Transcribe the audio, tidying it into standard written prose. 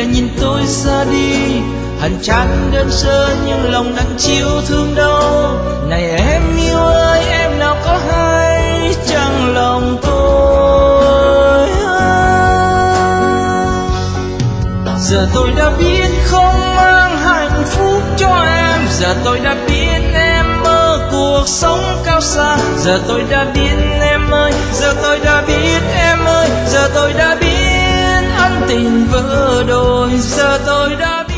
về nhìn tôi ra đi, hằn chán đơn sơ nhưng lòng đang chiều thương đâu. Này em yêu ơi, em nào có hay chẳng lòng tôi. Giờ tôi đã biết không mang hạnh phúc cho em, giờ tôi đã biết em mơ cuộc sống cao xa. Giờ tôi đã biết em ơi, giờ tôi đã biết em ơi, giờ tôi đã biết ân tình vỡ đôi. Giờ tôi đã biết